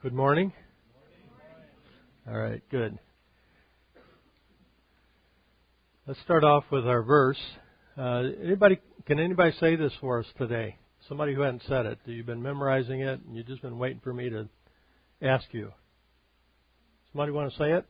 Good morning. All right, good. Let's start off with our verse. Can anybody say this for us today? Somebody who hadn't said it. You've been memorizing it, and you've just been waiting for me to ask you. Somebody want to say it?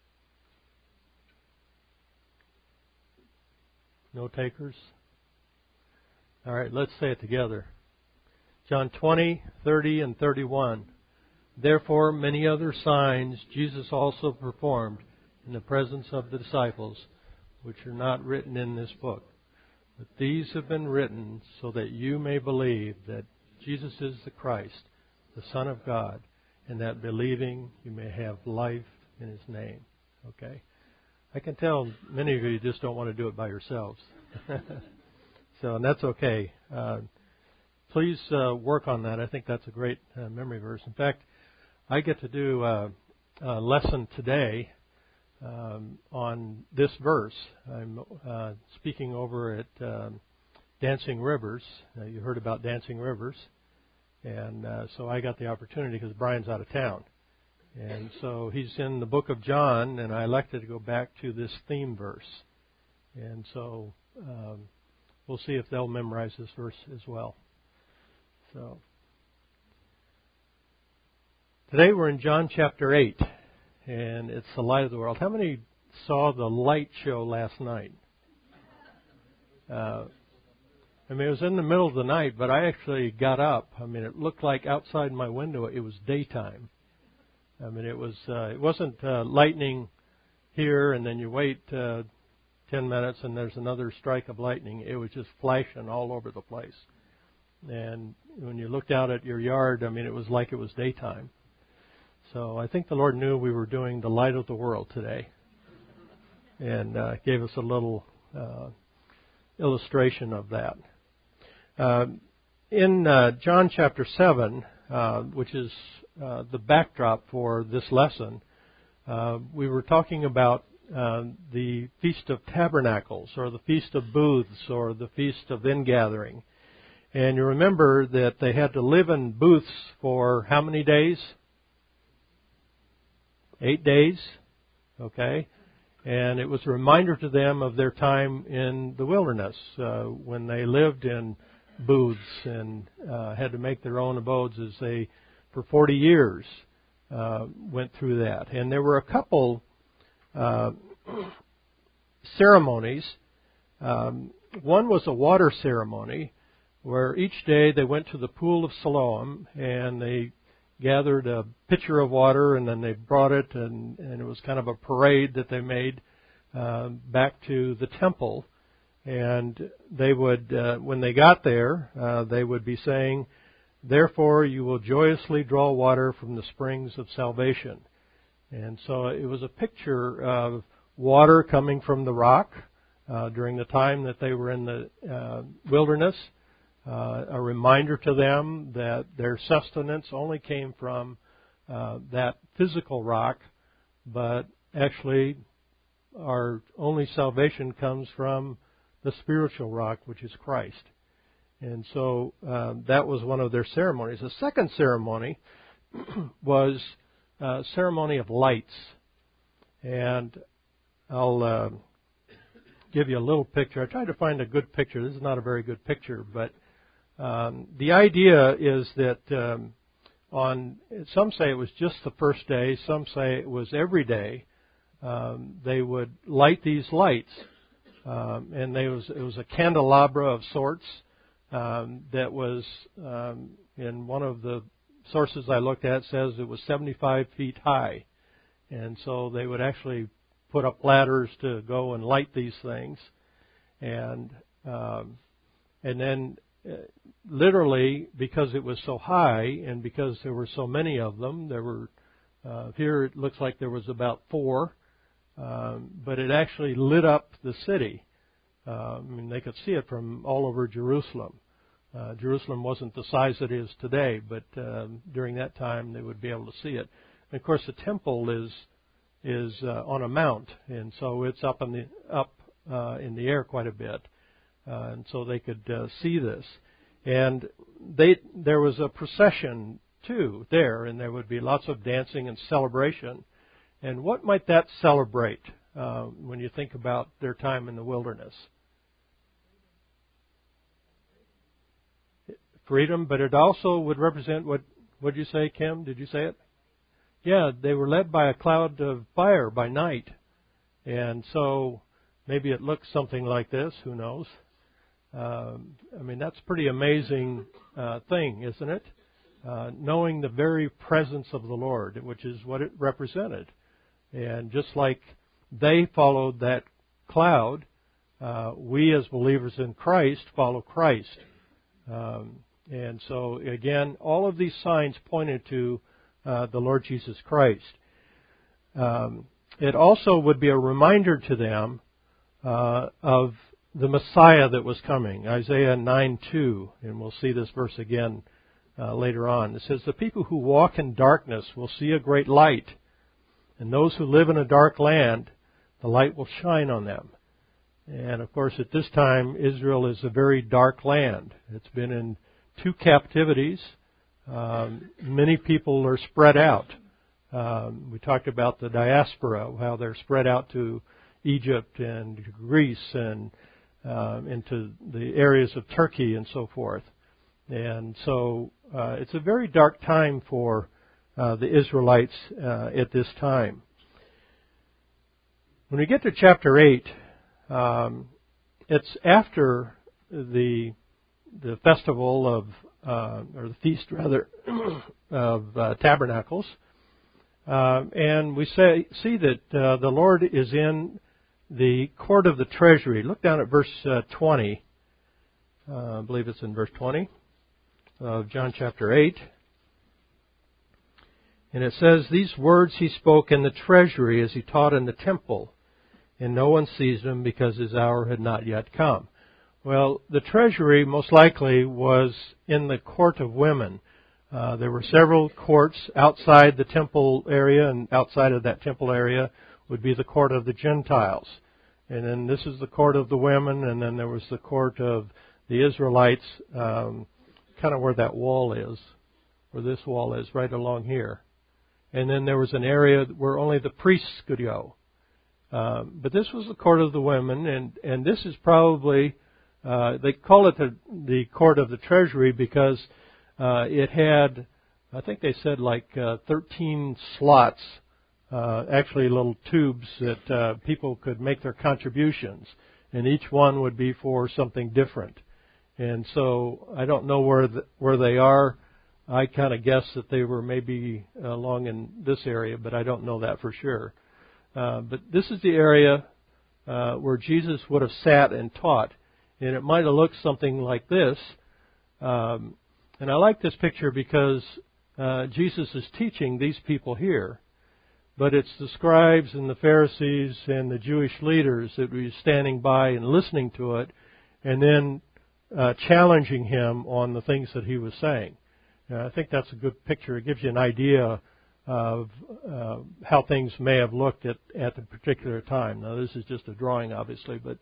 No takers? All right, let's say it together. John 20, 30, and 31. Therefore, many other signs Jesus also performed in the presence of the disciples, which are not written in this book. But these have been written so that you may believe that Jesus is the Christ, the Son of God, and that believing you may have life in His name. Okay? I can tell many of you just don't want to do it by yourselves. And that's okay. Please work on that. I think that's a great memory verse. In fact, I get to do a lesson today on this verse. I'm speaking over at Dancing Rivers. You heard about Dancing Rivers. And so I got the opportunity because Brian's out of town. And so he's in the book of John, and I elected to go back to this theme verse. And so we'll see if they'll memorize this verse as well. So today we're in John chapter 8, and it's the light of the world. How many saw the light show last night? It was in the middle of the night, but I actually got up. It looked like outside my window it was daytime. It wasn't lightning here, and then you wait 10 minutes and there's another strike of lightning. It was just flashing all over the place. And when you looked out at your yard, it was like it was daytime. So I think the Lord knew we were doing the light of the world today, and gave us a little illustration of that. In John chapter 7, which is the backdrop for this lesson, we were talking about the Feast of Tabernacles, or the Feast of Booths, or the Feast of Ingathering. And you remember that they had to live in booths for how many days? 8 days. Okay. And it was a reminder to them of their time in the wilderness, when they lived in booths and had to make their own abodes as they, for 40 years, went through that. And there were a couple ceremonies. One was a water ceremony, where each day they went to the pool of Siloam and they gathered a pitcher of water, and then they brought it, and it was kind of a parade that they made back to the temple. And they would, when they got there, they would be saying, "Therefore you will joyously draw water from the springs of salvation." And so it was a picture of water coming from the rock during the time that they were in the wilderness. A reminder to them that their sustenance only came from that physical rock, but actually our only salvation comes from the spiritual rock, which is Christ. And so that was one of their ceremonies. The second ceremony was a ceremony of lights. And I'll give you a little picture. I tried to find a good picture. This is not a very good picture, but the idea is that some say it was just the first day, some say it was every day. They would light these lights, and it was a candelabra of sorts that was, in one of the sources I looked at, says it was 75 feet high. And so they would actually put up ladders to go and light these things. And then literally, because it was so high and because there were so many of them, there were, here it looks like there was about 4, but it actually lit up the city. They could see it from all over Jerusalem. Jerusalem wasn't the size it is today, but during that time they would be able to see it. And of course, the temple is on a mount, and so it's up in the air quite a bit, and so they could see this. And there was a procession too there, and there would be lots of dancing and celebration. And what might that celebrate when you think about their time in the wilderness? Freedom, but it also would represent what did you say, Kim? Did you say it? Yeah, they were led by a cloud of fire by night. And so maybe it looks something like this, who knows? That's a pretty amazing thing, isn't it? Knowing the very presence of the Lord, which is what it represented. And just like they followed that cloud, we as believers in Christ follow Christ. And so, again, all of these signs pointed to the Lord Jesus Christ. It also would be a reminder to them of the Messiah that was coming. Isaiah 9:2, and we'll see this verse again later on. It says, "The people who walk in darkness will see a great light, and those who live in a dark land, the light will shine on them." And, of course, at this time, Israel is a very dark land. It's been in 2 captivities. Many people are spread out. We talked about the diaspora, how they're spread out to Egypt and Greece and into the areas of Turkey and so forth. And so it's a very dark time for the Israelites at this time. When we get to chapter 8, it's after the festival of, or the feast rather, of Tabernacles. And we see that the Lord is in the court of the treasury. Look down at verse 20. I believe it's in verse 20 of John chapter 8. And it says, "These words he spoke in the treasury as he taught in the temple, and no one seized him because his hour had not yet come." Well, the treasury most likely was in the court of women. There were several courts outside the temple area, and outside of that temple area would be the court of the Gentiles. And then this is the court of the women, and then there was the court of the Israelites, kind of where that wall is, where this wall is, right along here. And then there was an area where only the priests could go. But this was the court of the women, and this is probably, they call it the court of the treasury because it had, I think they said 13 slots, actually little tubes that people could make their contributions, and each one would be for something different. And so I don't know where they are. I kind of guess that they were maybe along in this area, but I don't know that for sure. But this is the area where Jesus would have sat and taught, and it might have looked something like this. And I like this picture because Jesus is teaching these people here, but it's the scribes and the Pharisees and the Jewish leaders that were standing by and listening to it, and then challenging him on the things that he was saying. I think that's a good picture. It gives you an idea of how things may have looked at the particular time. Now, this is just a drawing, obviously, but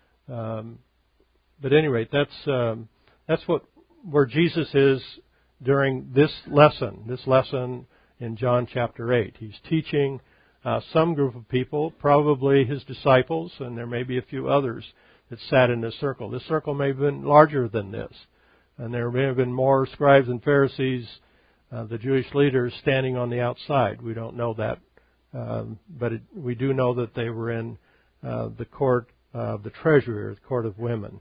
at any rate, that's where Jesus is during this lesson in John chapter 8. He's teaching some group of people, probably his disciples, and there may be a few others that sat in this circle. This circle may have been larger than this, and there may have been more scribes and Pharisees, the Jewish leaders, standing on the outside. We don't know that, but we do know that they were in the court of the treasury, or the court of women.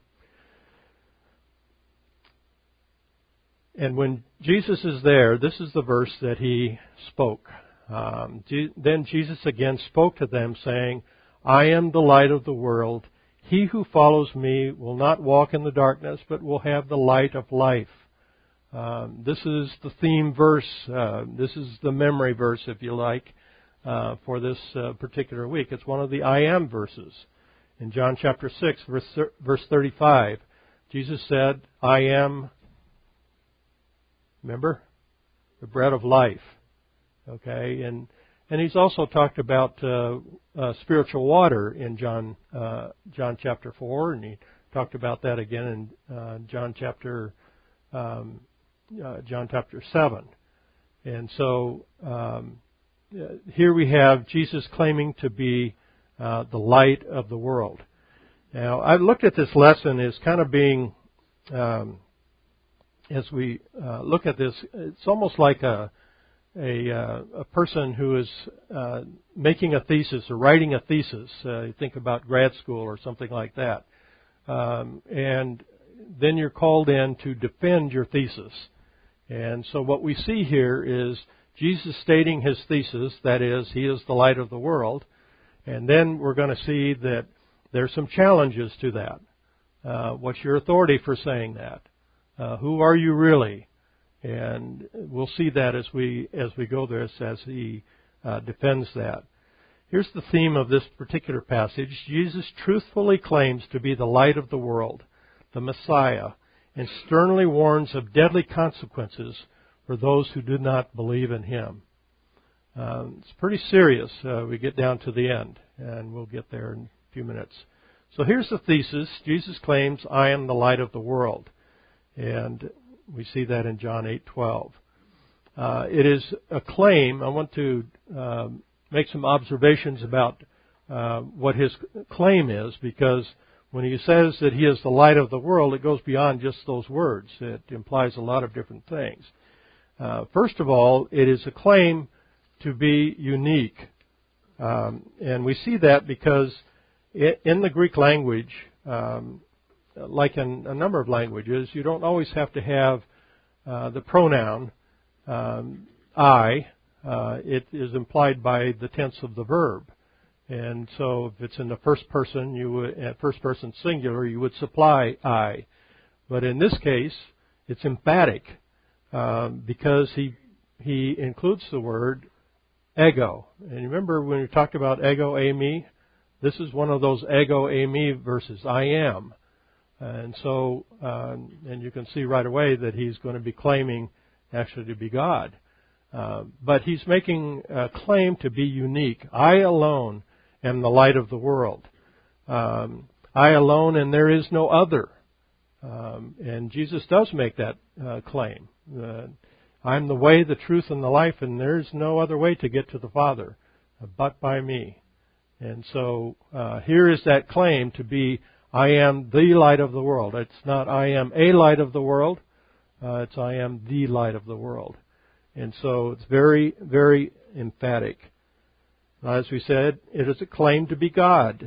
And when Jesus is there, this is the verse that he spoke. Then Jesus again spoke to them, saying, "I am the light of the world. He who follows me will not walk in the darkness, but will have the light of life." This is the theme verse. This is the memory verse, if you like, for this particular week. It's one of the I am verses. In John chapter 6, verse 35, Jesus said, "I am," remember, "the bread of life." Okay, and he's also talked about spiritual water in John chapter 4, and he talked about that again in John chapter 7. And so here we have Jesus claiming to be the light of the world. Now, I've looked at this lesson as kind of being, as we look at this, it's almost like a person who is making a thesis or writing a thesis. You think about grad school or something like that. And then you're called in to defend your thesis. And so what we see here is Jesus stating his thesis, that is, he is the light of the world. And then we're going to see that there's some challenges to that. What's your authority for saying that? Who are you really? And we'll see that as we go there, as he defends that. Here's the theme of this particular passage. Jesus truthfully claims to be the light of the world, the Messiah, and sternly warns of deadly consequences for those who do not believe in him. It's pretty serious. We get down to the end, and we'll get there in a few minutes. So here's the thesis. Jesus claims, I am the light of the world. And we see that in John 8:12. It is a claim. I want to make some observations about what his claim is, because when he says that he is the light of the world, it goes beyond just those words. It implies a lot of different things. First of all, it is a claim to be unique. And we see that because in the Greek language, like in a number of languages, you don't always have to have the pronoun I. It is implied by the tense of the verb. And so if it's in the first person, you would, at first person singular, you would supply I. But in this case, it's emphatic because he includes the word ego. And you remember when we talked about ego, eimi? This is one of those ego, eimi verses, I am. And so, and you can see right away that he's going to be claiming actually to be God. But he's making a claim to be unique. I alone am the light of the world. I alone and there is no other. And Jesus does make that claim. I'm the way, the truth, and the life, and there's no other way to get to the Father but by me. And so here is that claim to be, I am the light of the world. It's not I am a light of the world. It's I am the light of the world. And so it's very, very emphatic. As we said, it is a claim to be God.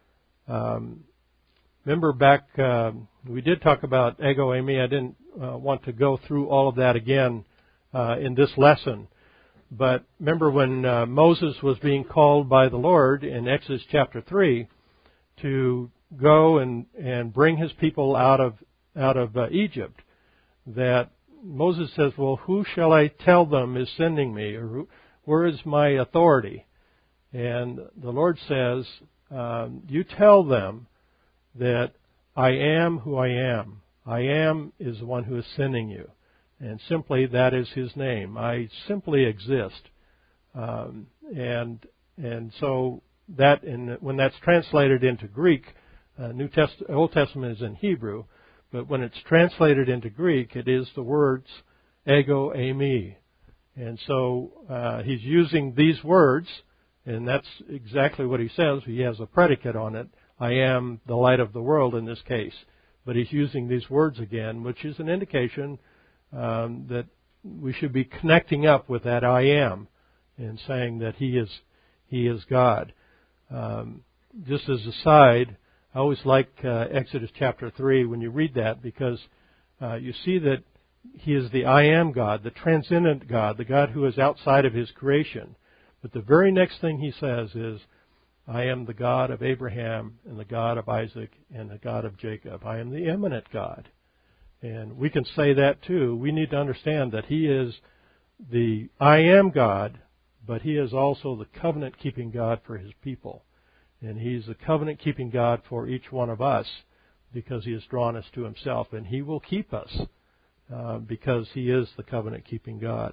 Remember back, we did talk about ego eimi. I didn't want to go through all of that again in this lesson. But remember when Moses was being called by the Lord in Exodus chapter 3 to go and bring his people out of Egypt, that Moses says, well, who shall I tell them is sending me? Or where is my authority? And the Lord says, you tell them that I am who I am. I am is the one who is sending you. And simply that is his name. I simply exist. And so that, when that's translated into Greek, Old Testament is in Hebrew, but when it's translated into Greek, it is the words ego eimi. And so he's using these words, and that's exactly what he says. He has a predicate on it. I am the light of the world in this case. But he's using these words again, which is an indication that we should be connecting up with that I am and saying that he is God. Just as a side, I always like Exodus chapter 3 when you read that, because you see that he is the I am God, the transcendent God, the God who is outside of his creation. But the very next thing he says is, I am the God of Abraham and the God of Isaac and the God of Jacob. I am the immanent God. And we can say that too. We need to understand that he is the I am God, but he is also the covenant-keeping God for his people. And he's the covenant-keeping God for each one of us because he has drawn us to himself. And he will keep us because he is the covenant-keeping God.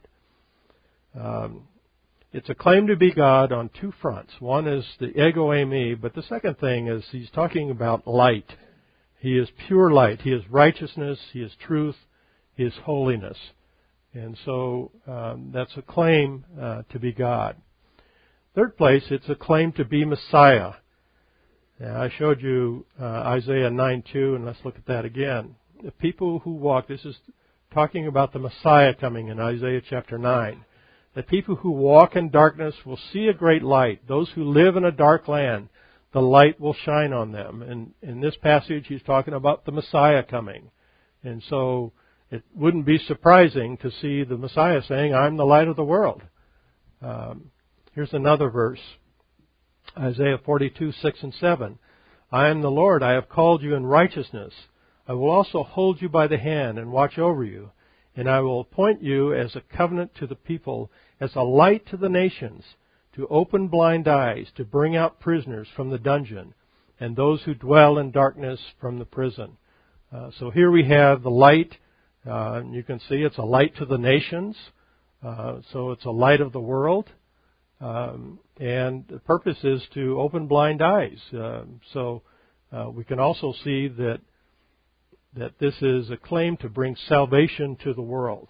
It's a claim to be God on two fronts. One is the ego eimi, but the second thing is he's talking about light. He is pure light. He is righteousness. He is truth. He is holiness. And so that's a claim to be God. Third place, it's a claim to be Messiah. Now, I showed you Isaiah 9:2, and let's look at that again. The people who walk, this is talking about the Messiah coming in Isaiah chapter 9. The people who walk in darkness will see a great light. Those who live in a dark land, the light will shine on them. And in this passage, he's talking about the Messiah coming. And so it wouldn't be surprising to see the Messiah saying, I'm the light of the world. Here's another verse. Isaiah 42:6-7. I am the Lord, I have called you in righteousness. I will also hold you by the hand and watch over you. And I will appoint you as a covenant to the people, as a light to the nations, to open blind eyes, to bring out prisoners from the dungeon, and those who dwell in darkness from the prison. So here we have the light. You can see it's a light to the nations. So it's a light of the world. And the purpose is to open blind eyes. So we can also see that this is a claim to bring salvation to the world.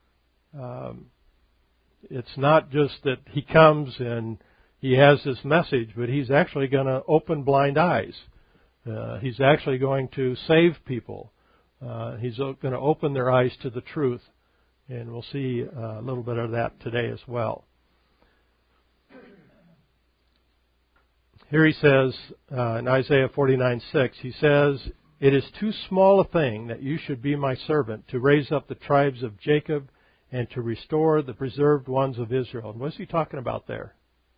It's not just that he comes and he has this message, but he's actually going to open blind eyes. He's actually going to save people. He's going to open their eyes to the truth. And we'll see a little bit of that today as well. Here he says, in Isaiah 49:6, he says, it is too small a thing that you should be my servant to raise up the tribes of Jacob and to restore the preserved ones of Israel. And what's he talking about there?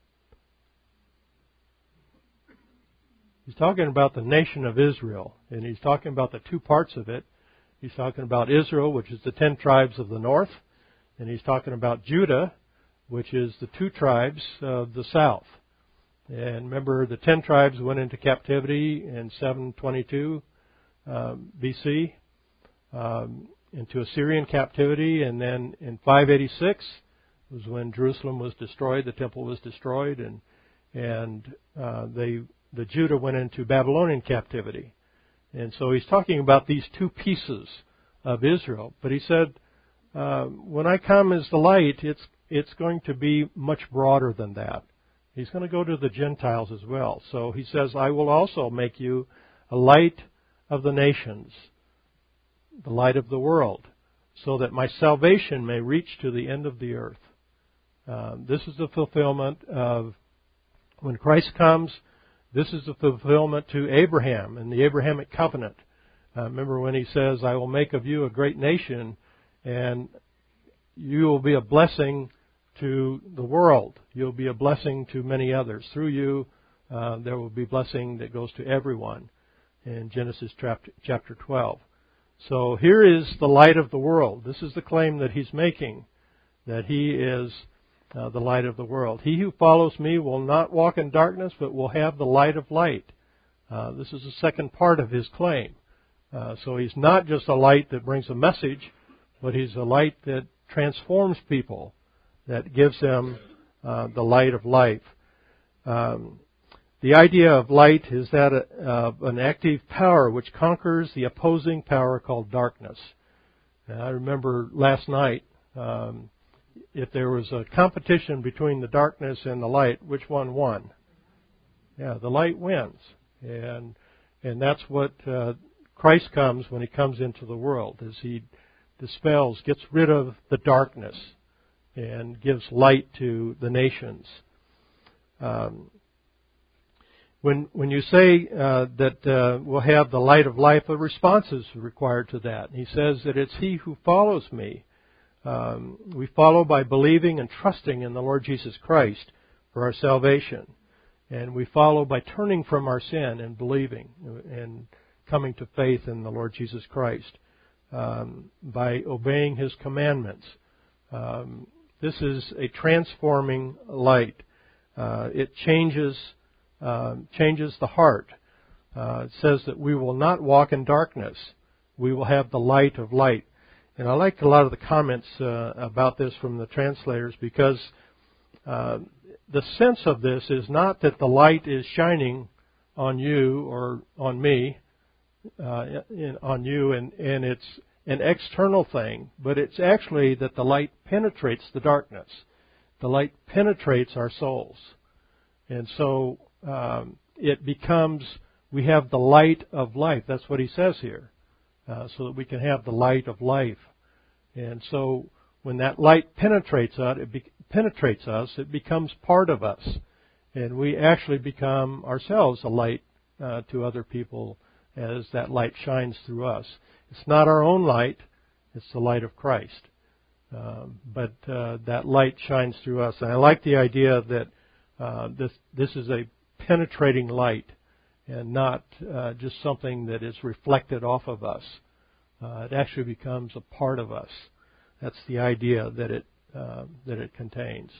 He's talking about the nation of Israel, and he's talking about the two parts of it. He's talking about Israel, which is the 10 tribes of the north, and he's talking about Judah, which is the 2 tribes of the south. And remember, the 10 tribes went into captivity in 722 BC, into Assyrian captivity, and then in 586 was when Jerusalem was destroyed, the temple was destroyed, and the Judah went into Babylonian captivity. And so he's talking about these 2 pieces of Israel. But he said, when I come as the light, it's going to be much broader than that. He's going to go to the Gentiles as well. So he says, I will also make you a light of the nations, the light of the world, so that my salvation may reach to the end of the earth. This is the fulfillment of, when Christ comes, this is the fulfillment to Abraham and the Abrahamic covenant. Remember when he says, I will make of you a great nation, and you will be a blessing to the world. You'll be a blessing to many others. Through you, there will be blessing that goes to everyone in Genesis chapter 12. So here is the light of the world. This is the claim that he's making, that he is the light of the world. He who follows me will not walk in darkness, but will have the light of light. This is the second part of his claim. So he's not just a light that brings a message, but he's a light that transforms people, that gives them the light of life. The idea of light is that an active power which conquers the opposing power called darkness. And I remember last night, if there was a competition between the darkness and the light, which one won? Yeah, the light wins. And that's what Christ comes when he comes into the world, as he dispels, gets rid of the darkness and gives light to the nations. When you say that we'll have the light of life, a response is required to that. He says that it's he who follows me. We follow by believing and trusting in the Lord Jesus Christ for our salvation. And we follow by turning from our sin and believing and coming to faith in the Lord Jesus Christ, by obeying his commandments. This is a transforming light. It changes the heart. It says that we will not walk in darkness. We will have the light of light. And I like a lot of the comments about this from the translators, because the sense of this is not that the light is shining on you or on me, on you, and an external thing, but it's actually that the light penetrates the darkness. The light penetrates our souls. And so it becomes, we have the light of life. That's what he says here, so that we can have the light of life. And so when that light penetrates us, it becomes part of us. And we actually become ourselves a light to other people as that light shines through us. It's not our own light, it's the light of Christ. But that light shines through us. And I like the idea that this is a penetrating light and not just something that is reflected off of us. It actually becomes a part of us. That's the idea that it contains.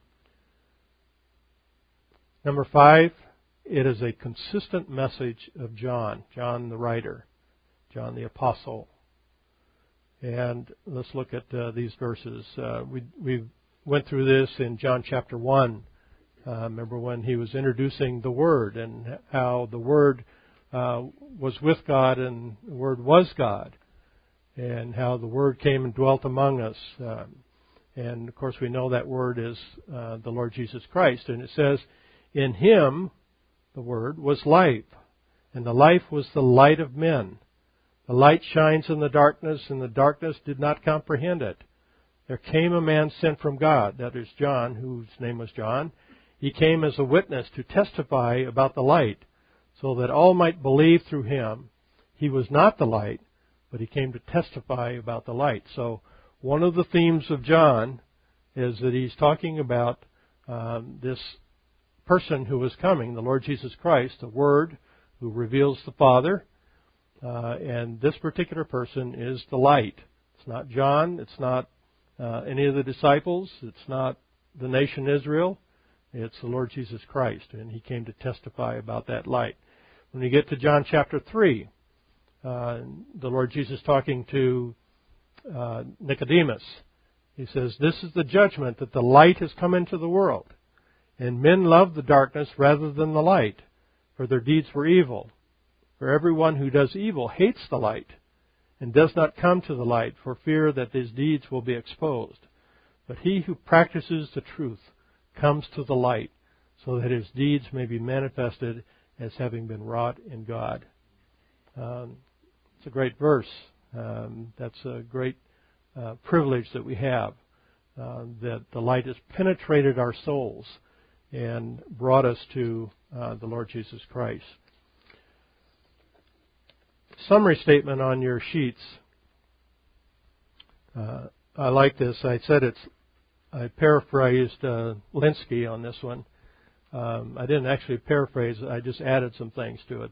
Number 5, it is a consistent message of John the writer, John the apostle. And let's look at these verses. We went through this in John chapter 1. Remember when he was introducing the Word and how the Word was with God and the Word was God, and how the Word came and dwelt among us. And, of course, we know that Word is the Lord Jesus Christ. And it says, in Him, the Word, was life, and the life was the light of men. The light shines in the darkness, and the darkness did not comprehend it. There came a man sent from God, that is John, whose name was John. He came as a witness to testify about the light, so that all might believe through him. He was not the light, but he came to testify about the light. So one of the themes of John is that he's talking about this person who is coming, the Lord Jesus Christ, the Word who reveals the Father. And this particular person is the light. It's not John. It's not any of the disciples. It's not the nation Israel. It's the Lord Jesus Christ. And He came to testify about that light. When you get to John chapter 3, the Lord Jesus talking to Nicodemus, He says, this is the judgment, that the light has come into the world. And men love the darkness rather than the light, for their deeds were evil. For everyone who does evil hates the light, and does not come to the light, for fear that his deeds will be exposed. But he who practices the truth comes to the light, so that his deeds may be manifested as having been wrought in God. It's a great verse. That's a great privilege that we have, that the light has penetrated our souls and brought us to the Lord Jesus Christ. Summary statement on your sheets. I like this. I paraphrased Linsky on this one. I didn't actually paraphrase it. I just added some things to it.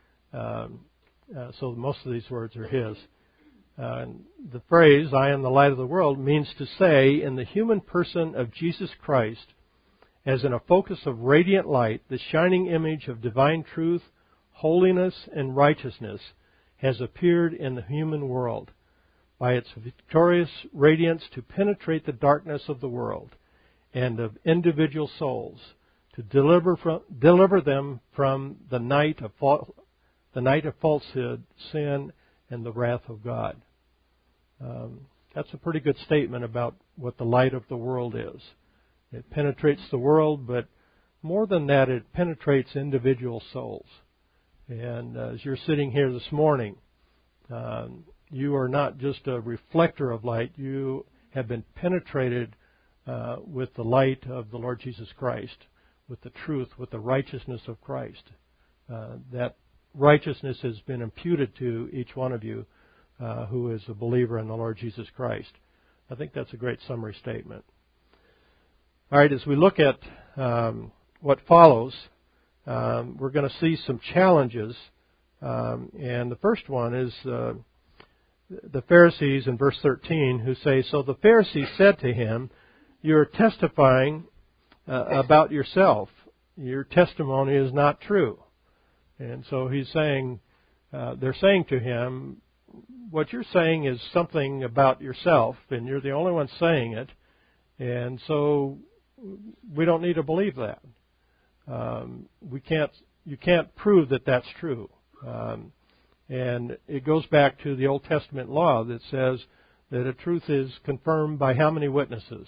So most of these words are his. The phrase, I am the light of the world, means to say, in the human person of Jesus Christ, as in a focus of radiant light, the shining image of divine truth, holiness, and righteousness has appeared in the human world, by its victorious radiance to penetrate the darkness of the world and of individual souls, to deliver them from the night of falsehood, sin, and the wrath of God. That's a pretty good statement about what the light of the world is. It penetrates the world, but more than that, it penetrates individual souls. And as you're sitting here this morning, you are not just a reflector of light. You have been penetrated with the light of the Lord Jesus Christ, with the truth, with the righteousness of Christ. That righteousness has been imputed to each one of you who is a believer in the Lord Jesus Christ. I think that's a great summary statement. All right, as we look at what follows, we're going to see some challenges. And the first one is the Pharisees in verse 13 who say, so the Pharisees said to him, you're testifying about yourself. Your testimony is not true. And so he's saying, they're saying to him, what you're saying is something about yourself, and you're the only one saying it, and so we don't need to believe that. You can't prove that that's true. And it goes back to the Old Testament law that says that a truth is confirmed by how many witnesses?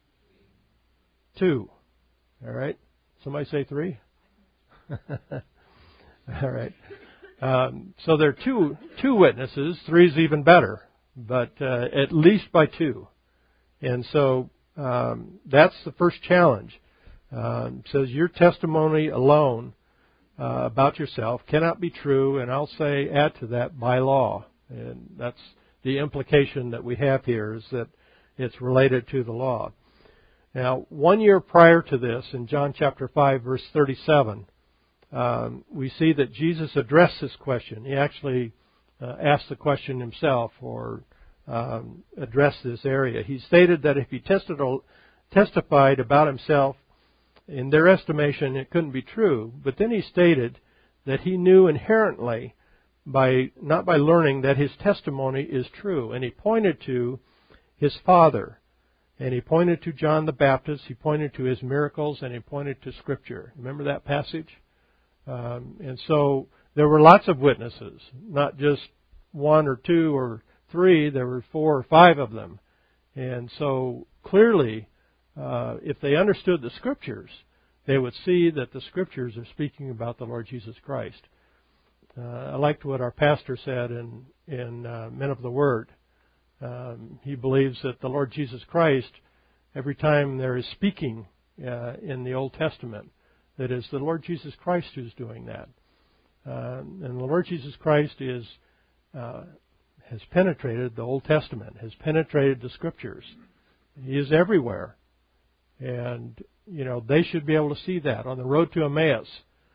2. All right? Somebody say 3? All right. So there are two witnesses. 3 is even better, but at least by 2. And so that's the first challenge. It says your testimony alone about yourself cannot be true, and I'll say add to that by law. And that's the implication that we have here, is that it's related to the law. Now, 1 year prior to this, in John chapter 5, verse 37, we see that Jesus addressed this question. He actually asked the question himself, or addressed this area. He stated that if he testified about himself, in their estimation, it couldn't be true. But then he stated that he knew inherently, not by learning, that his testimony is true. And he pointed to his Father. And he pointed to John the Baptist. He pointed to his miracles. And he pointed to Scripture. Remember that passage? And so there were lots of witnesses. Not just 1 or 2 or 3. There were 4 or 5 of them. And so clearly, if they understood the Scriptures, they would see that the Scriptures are speaking about the Lord Jesus Christ. I liked what our pastor said in Men of the Word. He believes that the Lord Jesus Christ, every time there is speaking in the Old Testament, that is the Lord Jesus Christ who's doing that. And the Lord Jesus Christ has penetrated the Old Testament, has penetrated the Scriptures. He is everywhere. And, they should be able to see that. On the road to Emmaus,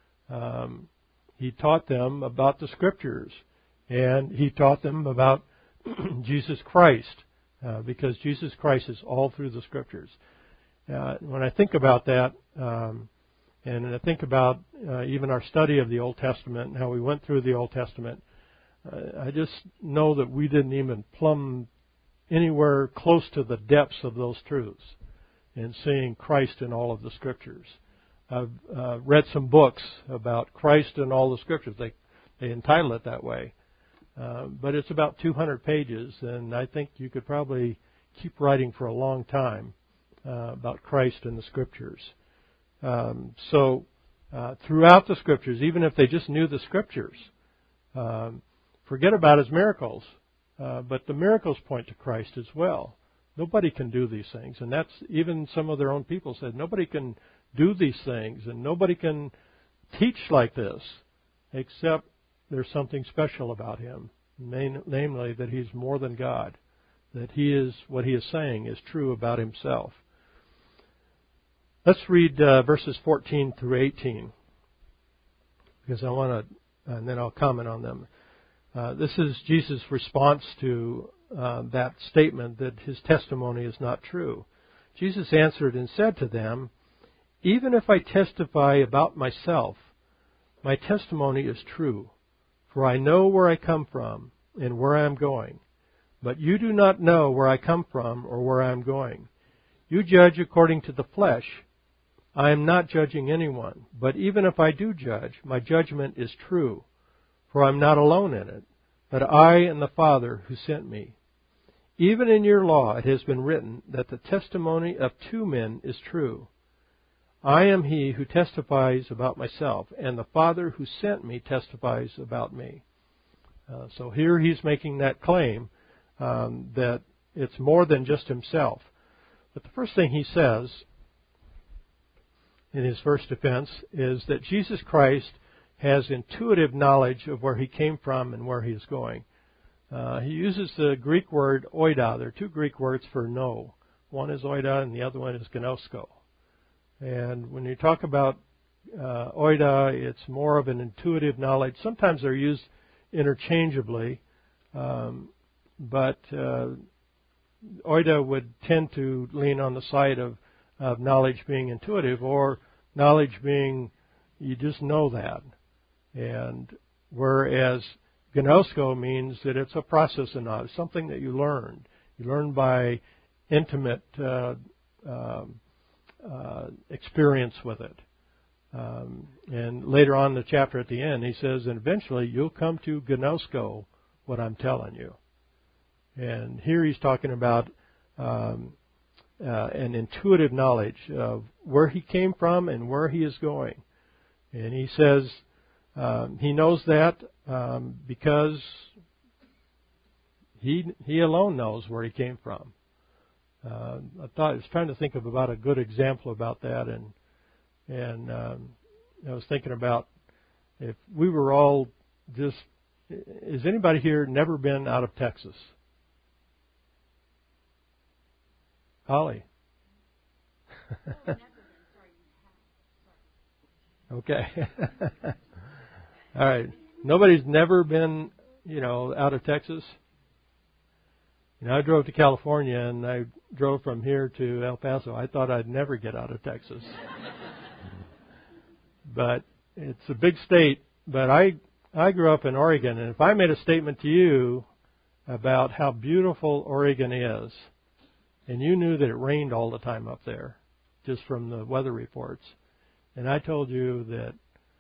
he taught them about the Scriptures. And he taught them about Jesus Christ, because Jesus Christ is all through the Scriptures. When I think about that, and I think about even our study of the Old Testament and how we went through the Old Testament, I just know that we didn't even plumb anywhere close to the depths of those truths in seeing Christ in all of the Scriptures. I've read some books about Christ in all the Scriptures. They entitle it that way. But it's about 200 pages, and I think you could probably keep writing for a long time about Christ in the Scriptures. So throughout the Scriptures, even if they just knew the Scriptures, forget about His miracles, but the miracles point to Christ as well. Nobody can do these things, and that's even some of their own people said, nobody can do these things, and nobody can teach like this, except there's something special about Him, namely that He's more than God, that He is, what He is saying is true about Himself. Let's read verses 14 through 18, because I want to, and then I'll comment on them. This is Jesus' response to that statement that His testimony is not true. Jesus answered and said to them, "Even if I testify about myself, my testimony is true, for I know where I come from and where I am going. But you do not know where I come from or where I am going. You judge according to the flesh. I am not judging anyone, but even if I do judge, my judgment is true, for I am not alone in it, but I and the Father who sent me. Even in your law it has been written that the testimony of 2 men is true. I am He who testifies about myself, and the Father who sent me testifies about me." So here He's making that claim that it's more than just Himself. But the first thing He says in His first defense is that Jesus Christ has intuitive knowledge of where He came from and where He is going. He uses the Greek word oida. There are 2 Greek words for know. One is oida and the other one is gnosko. And when you talk about oida, it's more of an intuitive knowledge. Sometimes they're used interchangeably, but oida would tend to lean on the side of knowledge being intuitive, or knowledge being you just know that. And whereas gnosko means that it's a process of knowledge, something that you learned. You learn by intimate experience with it. And later on in the chapter at the end, he says, and eventually you'll come to gnosko what I'm telling you. And here he's talking about an intuitive knowledge of where he came from and where he is going. And he says he knows that because he alone knows where he came from. I was trying to think about a good example about that, and I was thinking about if we were all just. Has anybody here never been out of Texas? Holly. Okay. All right. Nobody's never been, out of Texas. I drove to California and I drove from here to El Paso. I thought I'd never get out of Texas. But it's a big state. But I grew up in Oregon, and if I made a statement to you about how beautiful Oregon is, and you knew that it rained all the time up there, just from the weather reports, and I told you that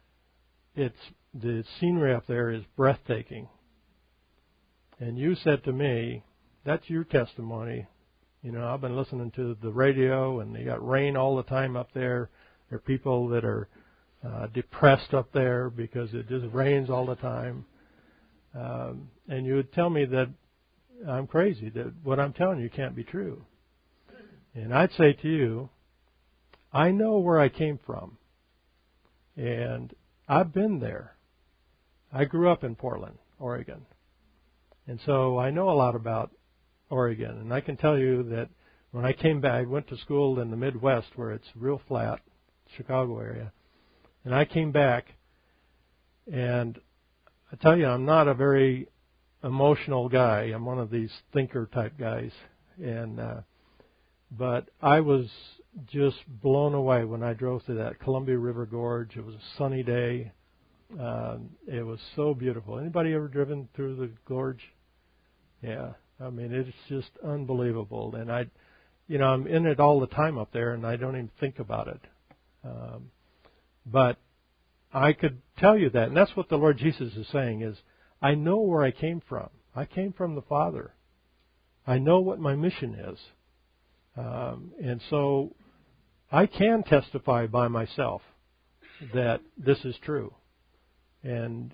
the scenery up there is breathtaking, and you said to me, that's your testimony. I've been listening to the radio, and they got rain all the time up there. There are people that are depressed up there because it just rains all the time. And you would tell me that I'm crazy, that what I'm telling you can't be true. And I'd say to you, I know where I came from. And I've been there. I grew up in Portland, Oregon. And so I know a lot about Oregon. And I can tell you that when I came back, I went to school in the Midwest where it's real flat, Chicago area. And I came back, and I tell you, I'm not a very emotional guy. I'm one of these thinker type guys. But I was just blown away when I drove through that Columbia River Gorge. It was a sunny day. It was so beautiful. Anybody ever driven through the gorge? Yeah. I mean, it's just unbelievable. And I'm in it all the time up there, and I don't even think about it. But I could tell you that, and that's what the Lord Jesus is saying is, I know where I came from. I came from the Father. I know what my mission is. And so I can testify by myself that this is true. And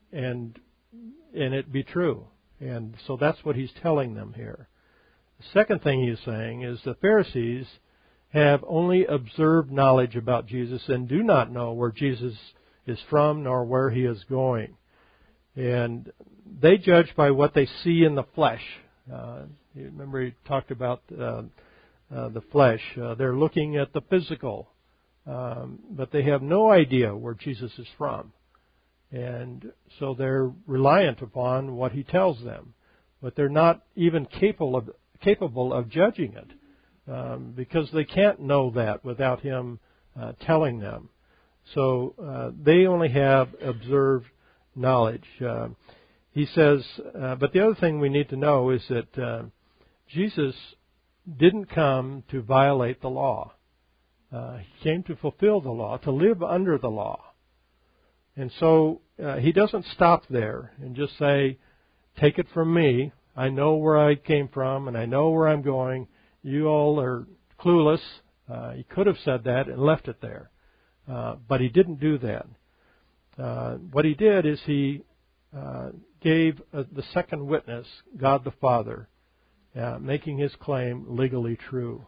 it be true. And so that's what he's telling them here. The second thing he's saying is the Pharisees have only observed knowledge about Jesus and do not know where Jesus is from nor where he is going. And they judge by what they see in the flesh. You remember he talked about the flesh. They're looking at the physical, but they have no idea where Jesus is from. And so they're reliant upon what he tells them. But they're not even capable of judging it. Because they can't know that without him telling them. So they only have observed knowledge. He says, but the other thing we need to know is that Jesus didn't come to violate the law. He came to fulfill the law, to live under the law. And so he doesn't stop there and just say, take it from me. I know where I came from and I know where I'm going. You all are clueless. He could have said that and left it there. But he didn't do that. What he did is he gave the second witness, God the Father, making his claim legally true.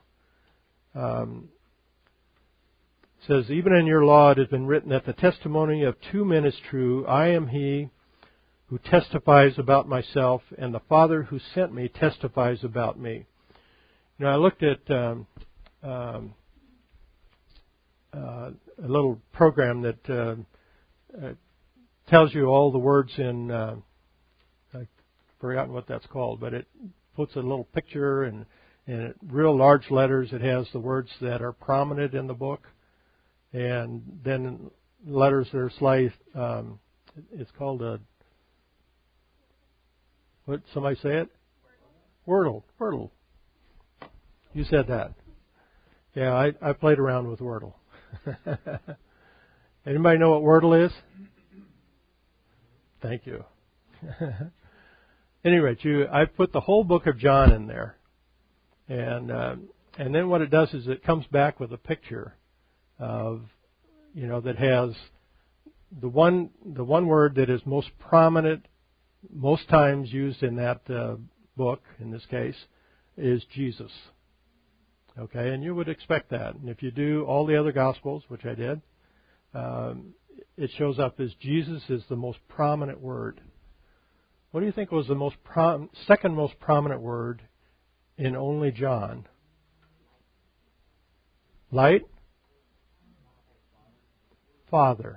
It says, even in your law it has been written that the testimony of two men is true. I am he who testifies about myself, and the Father who sent me testifies about me. I looked at a little program that tells you all the words in, I've forgotten what that's called, but it puts a little picture and in real large letters it has the words that are prominent in the book. And then letters that are sliced, it's called a, what, somebody say it? Wordle. You said that. Yeah, I played around with Wordle. Anybody know what Wordle is? Thank you. Anyway, I put the whole book of John in there, and then what it does is it comes back with a picture of, that has the one word that is most prominent, most times used in that book. In this case, is Jesus. Okay, and you would expect that, and if you do all the other Gospels, which I did, it shows up as Jesus is the most prominent word. What do you think was the second most prominent word in only John? Light? Father.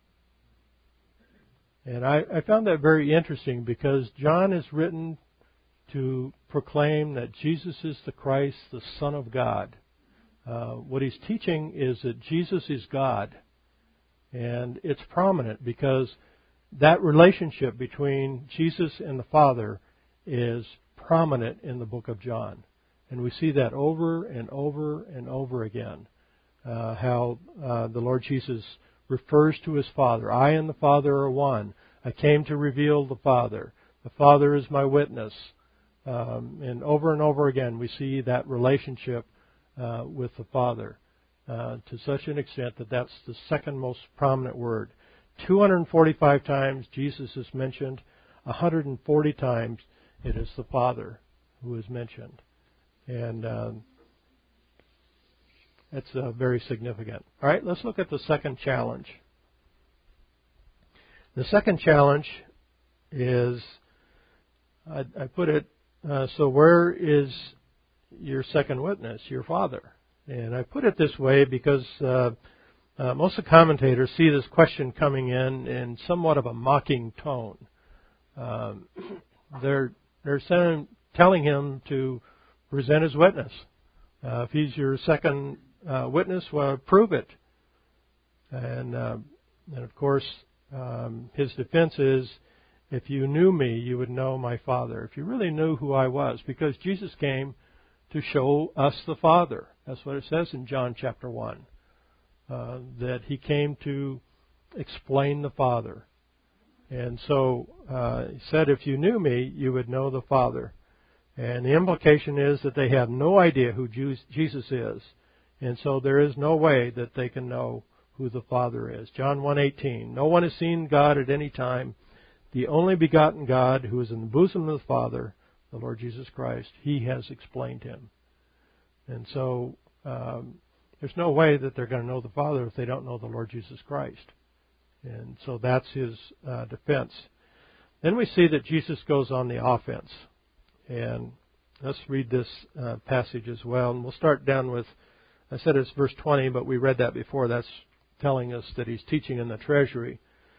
And I found that very interesting because John is written to proclaim that Jesus is the Christ, the Son of God. What he's teaching is that Jesus is God. And it's prominent because that relationship between Jesus and the Father is prominent in the book of John. And we see that over and over and over again, how the Lord Jesus refers to his Father. I and the Father are one. I came to reveal the Father. The Father is my witness. And over again, we see that relationship with the Father to such an extent that that's the second most prominent word. 245 times Jesus is mentioned. 140 times it is the Father who is mentioned. And that's very significant. All right, let's look at the second challenge. The second challenge is, I put it, so where is your second witness, your Father? And I put it this way because most of the commentators see this question coming in somewhat of a mocking tone. They're telling him to present his witness. If he's your second witness, well, prove it. And of course, his defense is, if you knew me, you would know my Father. If you really knew who I was, because Jesus came to show us the Father. That's what it says in John chapter 1, that he came to explain the Father. And so he said, if you knew me, you would know the Father. And the implication is that they have no idea who Jesus is. And so there is no way that they can know who the Father is. John 1:18, no one has seen God at any time. The only begotten God who is in the bosom of the Father, the Lord Jesus Christ, he has explained him. And so there's no way that they're going to know the Father if they don't know the Lord Jesus Christ. And so that's his defense. Then we see that Jesus goes on the offense. And let's read this passage as well. And we'll start down with, I said it's verse 20, but we read that before. That's telling us that he's teaching in the treasury.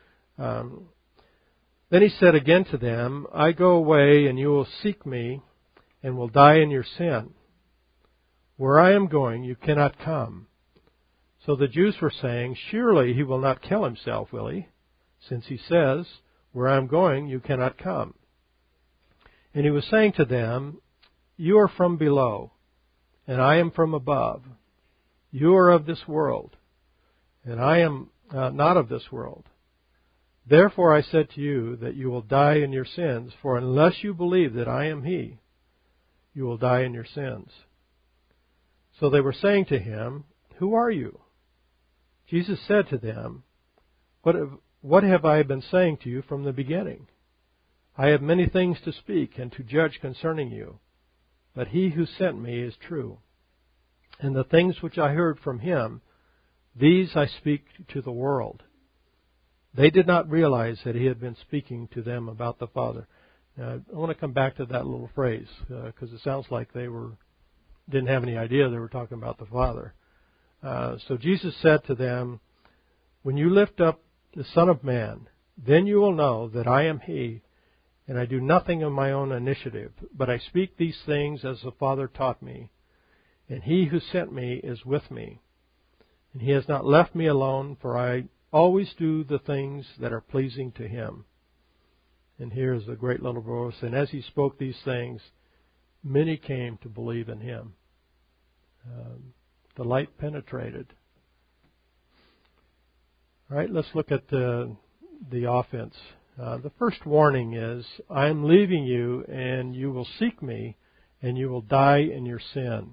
Then he said again to them, I go away, and you will seek me, and will die in your sin. Where I am going, you cannot come. So the Jews were saying, surely he will not kill himself, will he? Since he says, where I am going, you cannot come. And he was saying to them, you are from below, and I am from above. You are of this world, and I am not of this world. Therefore I said to you that you will die in your sins, for unless you believe that I am he, you will die in your sins. So they were saying to him, who are you? Jesus said to them, what have I been saying to you from the beginning? I have many things to speak and to judge concerning you, but he who sent me is true. And the things which I heard from him, these I speak to the world. They did not realize that he had been speaking to them about the Father. Now, I want to come back to that little phrase because it sounds like they didn't have any idea they were talking about the Father. So Jesus said to them, when you lift up the Son of Man, then you will know that I am he, and I do nothing of my own initiative, but I speak these things as the Father taught me. And he who sent me is with me. And he has not left me alone, for I always do the things that are pleasing to him. And here is the great little verse. And as he spoke these things, many came to believe in him. The light penetrated. All right, let's look at the offense. The first warning is, I am leaving you, and you will seek me, and you will die in your sin.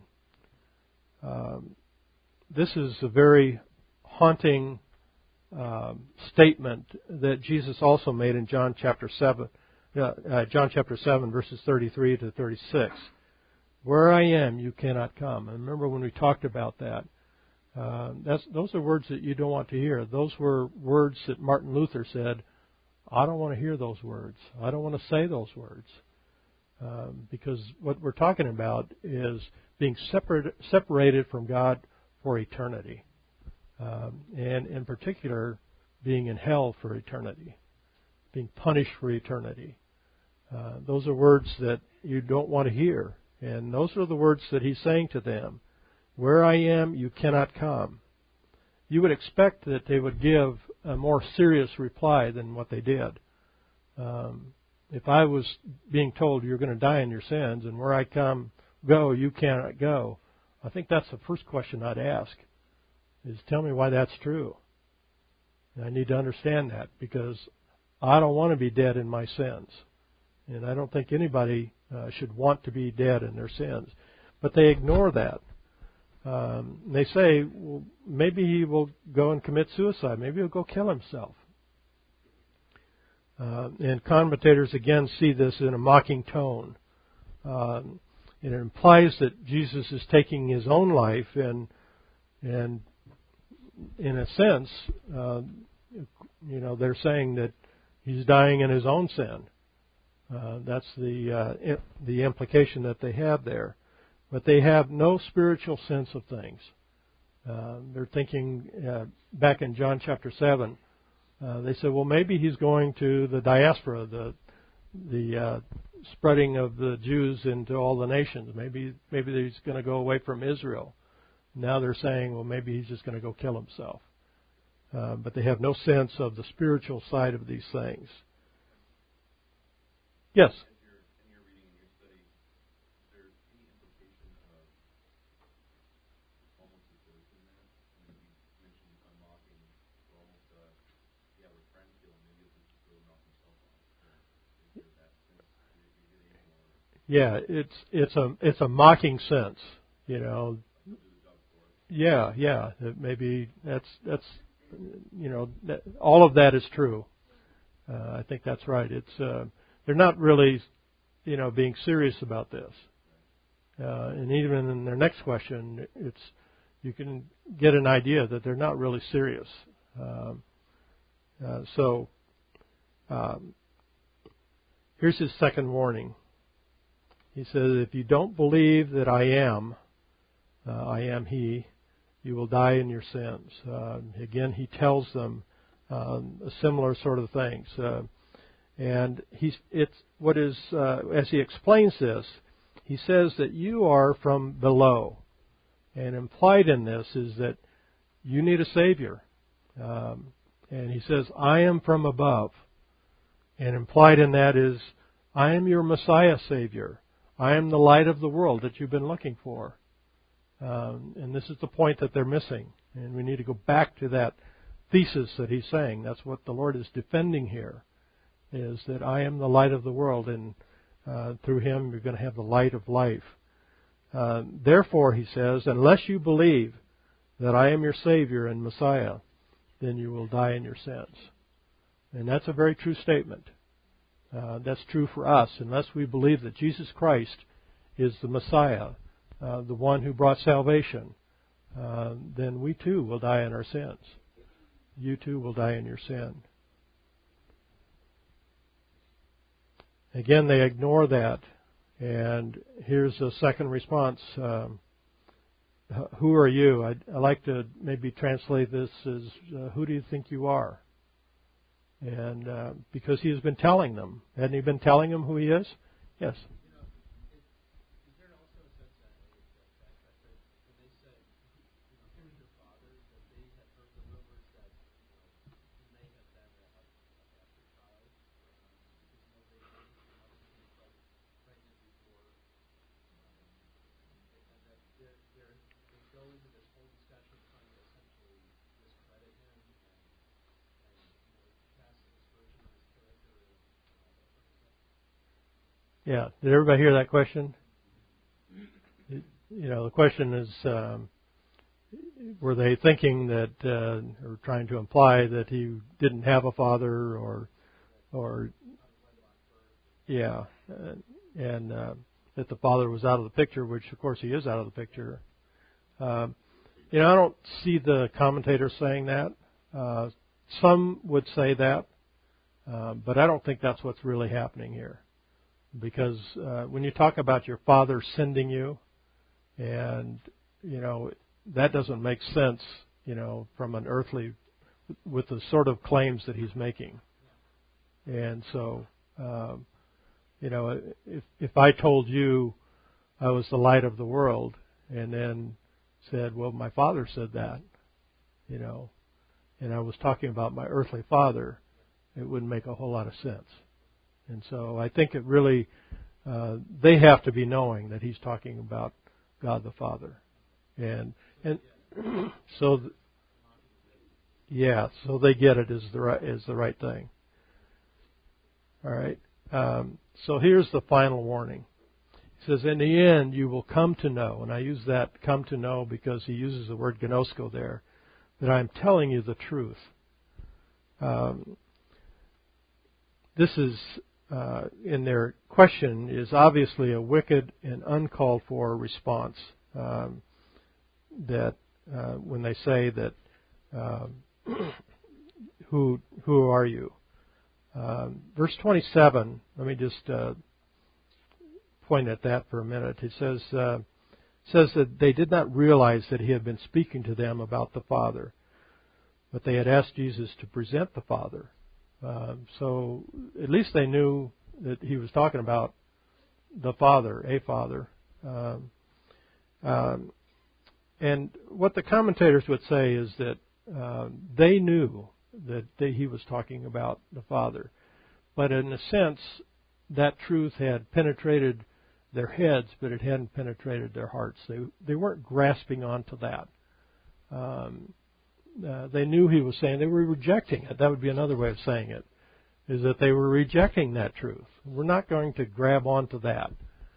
This is a very haunting statement that Jesus also made in John chapter 7, verses 33 to 36. Where I am, you cannot come. And remember when we talked about that, those are words that you don't want to hear. Those were words that Martin Luther said, I don't want to hear those words. I don't want to say those words. Because what we're talking about is being separated from God for eternity. And in particular, being in hell for eternity. Being punished for eternity. Those are words that you don't want to hear. And those are the words that he's saying to them. Where I am, you cannot come. You would expect that they would give a more serious reply than what they did. If I was being told you're going to die in your sins, and where I go, you cannot go, I think that's the first question I'd ask, is tell me why that's true. And I need to understand that, because I don't want to be dead in my sins. And I don't think anybody should want to be dead in their sins. But they ignore that. They say, well, maybe he will go and commit suicide. Maybe he'll go kill himself. And commentators again see this in a mocking tone. And it implies that Jesus is taking his own life, and in a sense, they're saying that he's dying in his own sin. That's the implication that they have there. But they have no spiritual sense of things. They're thinking, back in John chapter 7, they said, well, maybe he's going to the diaspora, the spreading of the Jews into all the nations. Maybe he's going to go away from Israel. Now they're saying, well, maybe he's just going to go kill himself. But they have no sense of the spiritual side of these things. Yes? Yeah, it's a mocking sense, Yeah, maybe that's all of that is true. I think that's right. It's they're not really, being serious about this. And even in their next question, you can get an idea that they're not really serious. So here's his second warning. He says, if you don't believe that I am He, you will die in your sins. Again, he tells them similar sort of things. And as he explains this, he says that you are from below. And implied in this is that you need a Savior. And he says, I am from above. And implied in that is, I am your Messiah Savior. I am the light of the world that you've been looking for. And this is the point that they're missing. And we need to go back to that thesis that he's saying. That's what the Lord is defending here, is that I am the light of the world, and through him you're going to have the light of life. Therefore, he says, unless you believe that I am your Savior and Messiah, then you will die in your sins. And that's a very true statement. That's true for us. Unless we believe that Jesus Christ is the Messiah, the one who brought salvation, then we too will die in our sins. You too will die in your sin. Again, they ignore that. And here's a second response. Who are you? I like to maybe translate this as, who do you think you are? And because he has been telling them. Hadn't he been telling them who he is? Yes. Yeah. Did everybody hear that question? The question is, were they thinking that, or trying to imply that he didn't have a father, or yeah, and that the father was out of the picture, which of course he is out of the picture. I don't see the commentators saying that. Some would say that, but I don't think that's what's really happening here. Because when you talk about your father sending you, and that doesn't make sense, from an earthly, with the sort of claims that he's making. And so, if I told you I was the light of the world, and then said, well, my father said that, and I was talking about my earthly father, it wouldn't make a whole lot of sense. And so I think it really, they have to be knowing that he's talking about God the Father. And so, so they get it as the right thing. All right. So here's the final warning. He says, in the end, you will come to know, and I use that come to know because he uses the word gnosko there, that I'm telling you the truth. This is, in their question, is obviously a wicked and uncalled for response. That when they say that, who are you? Verse 27. Let me just point at that for a minute. It says that they did not realize that he had been speaking to them about the Father, but they had asked Jesus to present the Father. So at least they knew that he was talking about the Father, a Father. And what the commentators would say is that they knew that he was talking about the Father. But in a sense, that truth had penetrated their heads, but it hadn't penetrated their hearts. They weren't grasping onto that. They knew he was saying, they were rejecting it. That would be another way of saying it, is that they were rejecting that truth. We're not going to grab onto that.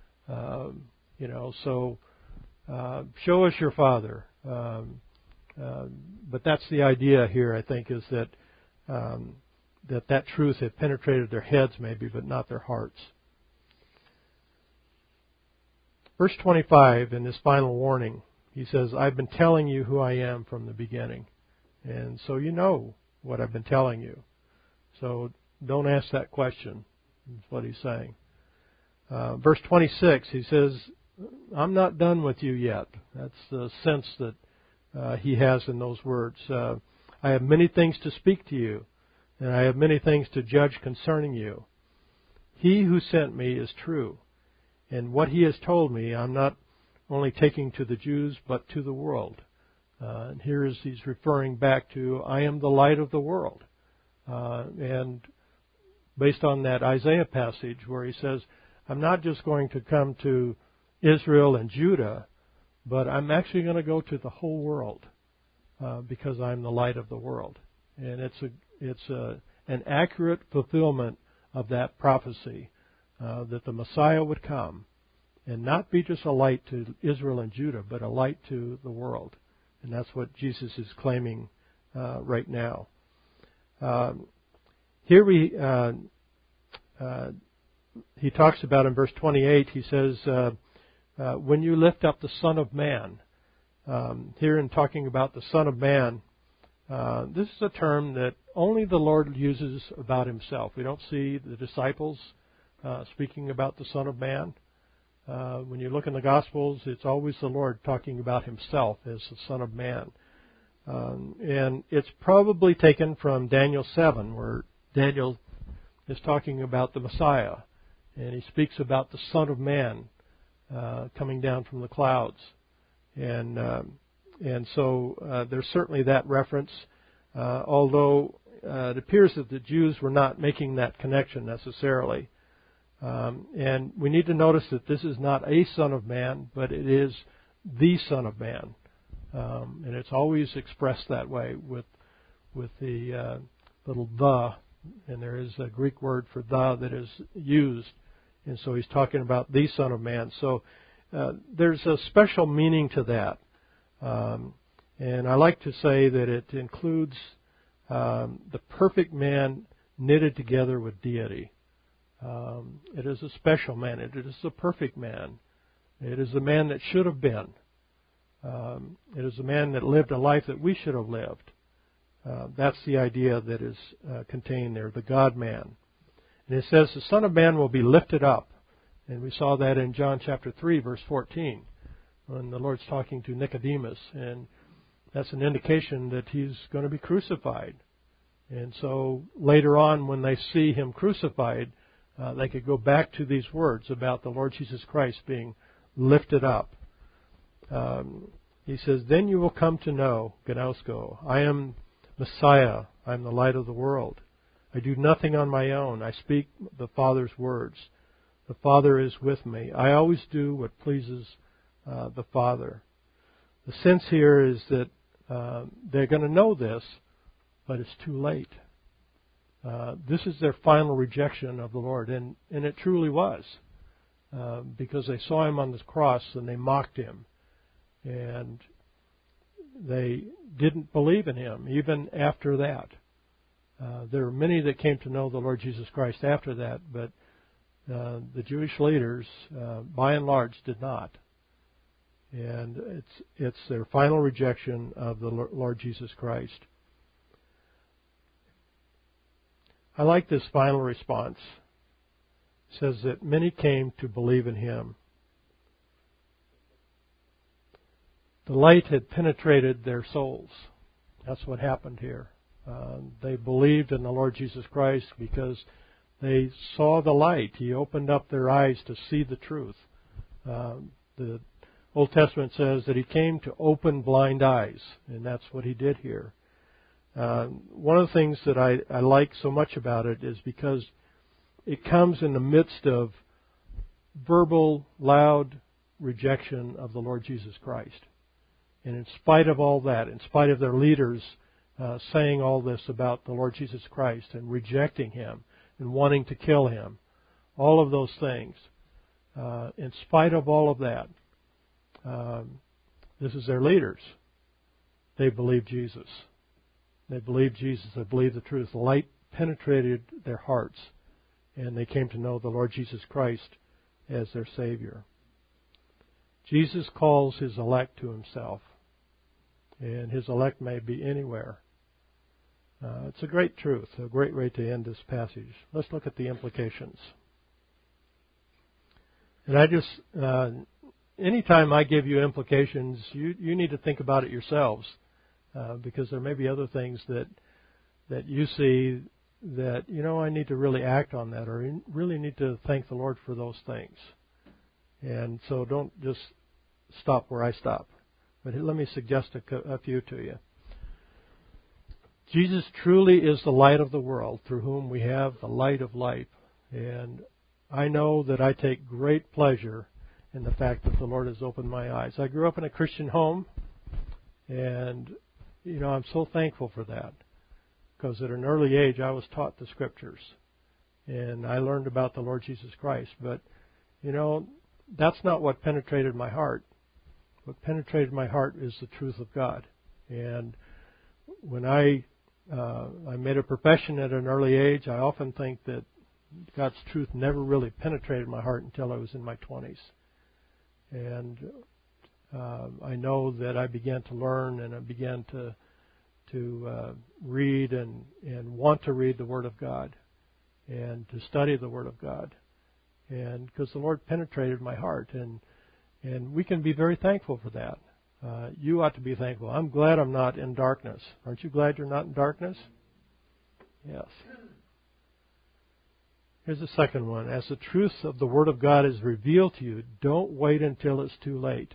So show us your Father. But that's the idea here, I think, is that that truth had penetrated their heads maybe, but not their hearts. Verse 25, in this final warning, he says, I've been telling you who I am from the beginning. And so you know what I've been telling you. So don't ask that question. That's what he's saying. Verse 26, he says, I'm not done with you yet. That's the sense that he has in those words. I have many things to speak to you, and I have many things to judge concerning you. He who sent me is true, and what he has told me I'm not only taking to the Jews, but to the world. And he's referring back to, I am the light of the world. And based on that Isaiah passage where he says, I'm not just going to come to Israel and Judah, but I'm actually going to go to the whole world because I'm the light of the world. And it's an accurate fulfillment of that prophecy that the Messiah would come and not be just a light to Israel and Judah, but a light to the world. And that's what Jesus is claiming right now. Here he talks about in verse 28, he says, when you lift up the Son of Man. Here in talking about the Son of Man, this is a term that only the Lord uses about himself. We don't see the disciples speaking about the Son of Man. When you look in the Gospels, it's always the Lord talking about himself as the Son of Man. And it's probably taken from Daniel 7, where Daniel is talking about the Messiah. And he speaks about the Son of Man coming down from the clouds. And so there's certainly that reference, although it appears that the Jews were not making that connection necessarily. And we need to notice that this is not a Son of Man, but it is the Son of Man. And it's always expressed that way with the little the, and there is a Greek word for the that is used And so he's talking about the Son of Man. So there's a special meaning to that. And I like to say that it includes the perfect man knitted together with deity. It is a special man. It is a perfect man. It is the man that should have been. It is a man that lived a life that we should have lived. That's the idea that is contained there, the God-man. And it says the Son of Man will be lifted up. And we saw that in John chapter 3, verse 14, when the Lord's talking to Nicodemus. And that's an indication that he's going to be crucified. And so later on, when they see him crucified, they could go back to these words about the Lord Jesus Christ being lifted up. He says, then you will come to know, Gnosko, I am Messiah, I am the light of the world. I do nothing on my own. I speak the Father's words. The Father is with me. I always do what pleases the Father. The sense here is that they're going to know this, but it's too late. This is their final rejection of the Lord, and it truly was, because they saw him on the cross and they mocked him, and they didn't believe in him even after that. There were many that came to know the Lord Jesus Christ after that, but the Jewish leaders, by and large, did not. And it's their final rejection of the Lord Jesus Christ. I like this final response. It says that many came to believe in him. The light had penetrated their souls. That's what happened here. They believed in the Lord Jesus Christ because they saw the light. He opened up their eyes to see the truth. The Old Testament says that he came to open blind eyes, and that's what he did here. One of the things that I like so much about it is because it comes in the midst of verbal, loud rejection of the Lord Jesus Christ. And in spite of all that, in spite of their leaders saying all this about the Lord Jesus Christ and rejecting him and wanting to kill him, all of those things, in spite of all of that, this is their leaders. They believed Jesus. They believed Jesus. They believed the truth. The light penetrated their hearts, and they came to know the Lord Jesus Christ as their Savior. Jesus calls his elect to himself, and his elect may be anywhere. It's a great truth, a great way to end this passage. Let's look at the implications. And I just, anytime I give you implications, you need to think about it yourselves, because there may be other things that you see that, I need to really act on that, or I really need to thank the Lord for those things. And so don't just stop where I stop. But let me suggest a few to you. Jesus truly is the light of the world, through whom we have the light of life. And I know that I take great pleasure in the fact that the Lord has opened my eyes. I grew up in a Christian home, and, I'm so thankful for that. Because at an early age, I was taught the Scriptures. And I learned about the Lord Jesus Christ. But, that's not what penetrated my heart. What penetrated my heart is the truth of God. And when I made a profession at an early age, I often think that God's truth never really penetrated my heart until I was in my 20s. And I know that I began to learn, and I began to read and want to read the Word of God and to study the Word of God. And because the Lord penetrated my heart, and we can be very thankful for that. You ought to be thankful. I'm glad I'm not in darkness. Aren't you glad you're not in darkness? Yes. Here's the second one. As the truth of the Word of God is revealed to you, don't wait until it's too late.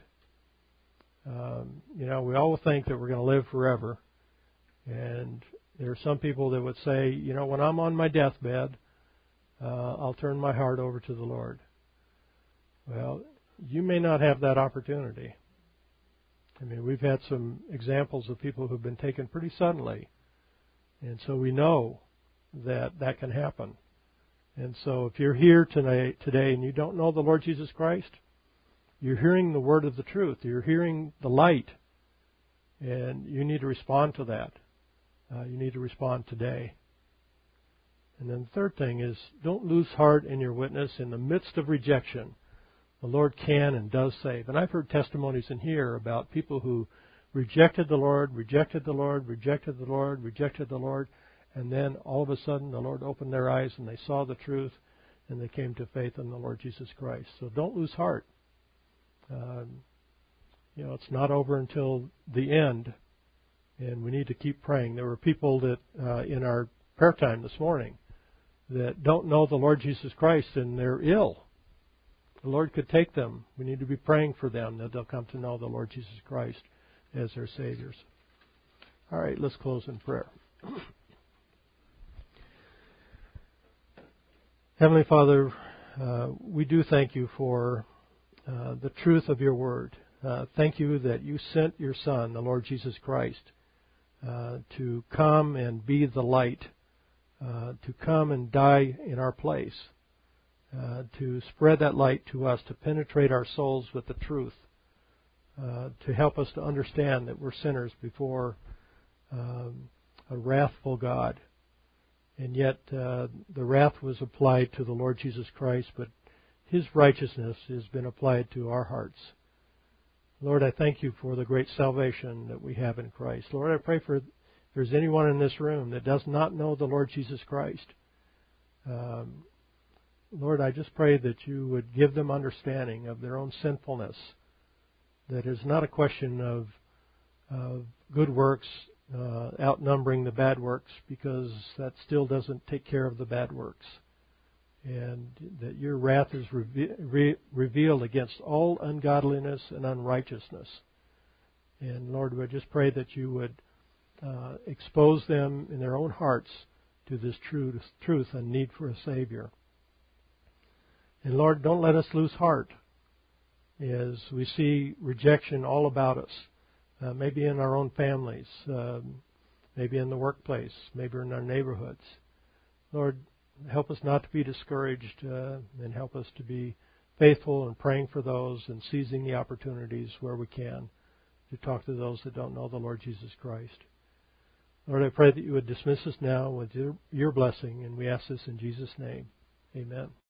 We all think that we're going to live forever. And there are some people that would say, when I'm on my deathbed, I'll turn my heart over to the Lord. Well, you may not have that opportunity. We've had some examples of people who've been taken pretty suddenly. And so we know that can happen. And so if you're here today and you don't know the Lord Jesus Christ, you're hearing the word of the truth. You're hearing the light. And you need to respond to that. You need to respond today. And then the third thing is, don't lose heart in your witness in the midst of rejection. The Lord can and does save. And I've heard testimonies in here about people who rejected the Lord, rejected the Lord, rejected the Lord, rejected the Lord, and then all of a sudden the Lord opened their eyes and they saw the truth and they came to faith in the Lord Jesus Christ. So don't lose heart. It's not over until the end, and we need to keep praying. There were people that in our prayer time this morning that don't know the Lord Jesus Christ and they're ill. The Lord could take them. We need to be praying for them that they'll come to know the Lord Jesus Christ as their Saviors. All right, let's close in prayer. Heavenly Father, we do thank you for the truth of your word. Thank you that you sent your Son, the Lord Jesus Christ, to come and be the light, to come and die in our place, to spread that light to us, to penetrate our souls with the truth, to help us to understand that we're sinners before a wrathful God. And yet the wrath was applied to the Lord Jesus Christ, but His righteousness has been applied to our hearts. Lord, I thank you for the great salvation that we have in Christ. Lord, I pray for if there's anyone in this room that does not know the Lord Jesus Christ. Lord, I just pray that you would give them understanding of their own sinfulness, that is not a question of good works outnumbering the bad works, because that still doesn't take care of the bad works. And that your wrath is revealed against all ungodliness and unrighteousness. And Lord, we just pray that you would expose them in their own hearts to this truth and need for a Savior. And Lord, don't let us lose heart as we see rejection all about us, maybe in our own families, maybe in the workplace, maybe in our neighborhoods. Lord, help us not to be discouraged, and help us to be faithful in praying for those and seizing the opportunities where we can to talk to those that don't know the Lord Jesus Christ. Lord, I pray that you would dismiss us now with your blessing, and we ask this in Jesus' name. Amen.